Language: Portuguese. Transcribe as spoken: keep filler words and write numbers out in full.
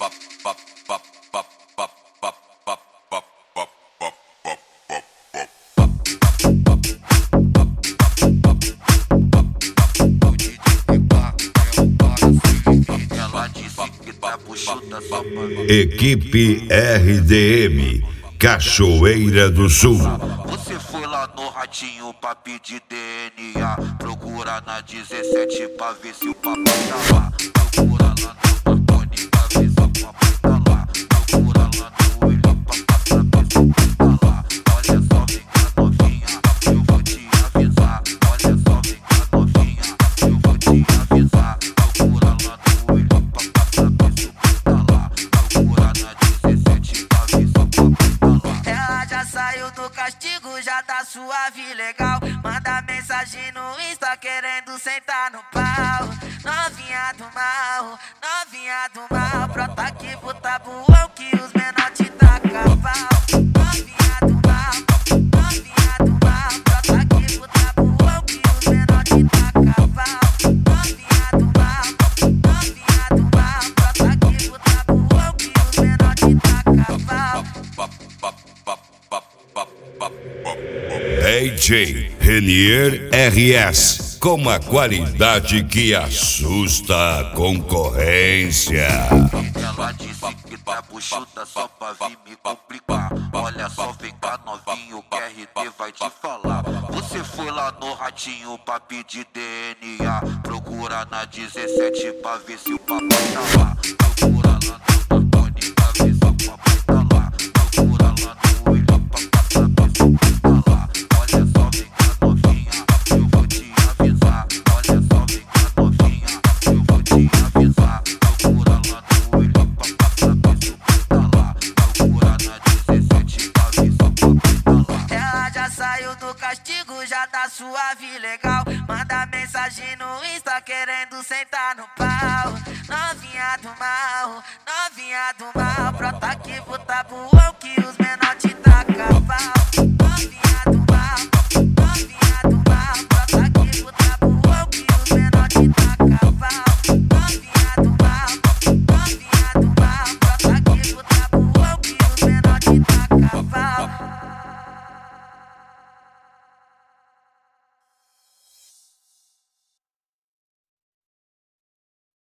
Equipe R D M, Cachoeira do Sul. Você foi lá no Ratinho pra pedir D N A. Procura na dezessete pra ver se o papai tá lá. Procura lá no Marconi pra ver se o papai tá lá. Procura lá no William pra ver se o papai tá lá. Olha só, vem cá novinha, eu vou te avisar. Olha só, vem cá novinha, eu vou te avisar. Procura lá no William pra ver se o papai tá lá. Procura na dezessete pra ver se o papai tá lá. Ela já saiu do castigo, já tá suave, legal. Manda mensagem no Insta querendo sentar no pau. Novinha do mal, novinha do mal. Brota aqui pro tabuão que os menor te tacam pau. Novinha do mal, novinha do mal. Brota aqui pro tabuão que os menor te tacam pau. Novinha do mal, novinha do mal. Brota aqui pro tabuão que os menor te tacam pau. D J Renier R S, com a qualidade que assusta a concorrência. Ela disse que tá buchuda só pra vir me complicar. Olha só, vem cá novinho, que R D vai te falar. Você foi lá no Ratinho pra pedir D N A. Procura na dezessete pra ver se o papai tá lá. Procura lá no Marconi pra ver se o papai tá lá. Procura lá no William pra ver se o papai tá lá. Olha só, vem cá novinha, eu vou te avisar. Olha só, vem cá novinha, eu vou te avisar. Procura lá no William pra ver se o papai tá lá. Procura na dezessete pra ver se o papai tá lá. Ela já saiu do castigo, já tá suave, legal. Manda mensagem no Insta querendo sentar no pau. Novinha do mal, novinha do mal. Brota aqui pro tabuão que os menor te tacam pau.